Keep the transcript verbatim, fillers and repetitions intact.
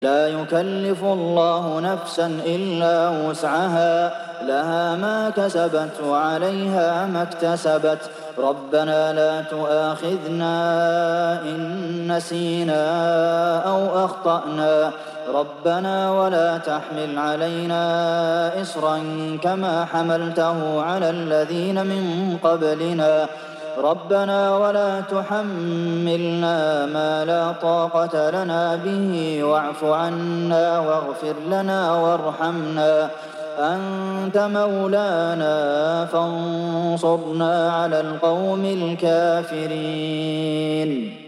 لا يكلف الله نفسا إلا وسعها لها ما كسبت وعليها ما اكتسبت ربنا لا تؤاخذنا إن نسينا أو أخطأنا ربنا ولا تحمل علينا إصرا كما حملته على الذين من قبلنا ربنا ولا تحملنا ما لا طاقة لنا به واعف عنا واغفر لنا وارحمنا أنت مولانا فانصرنا على القوم الكافرين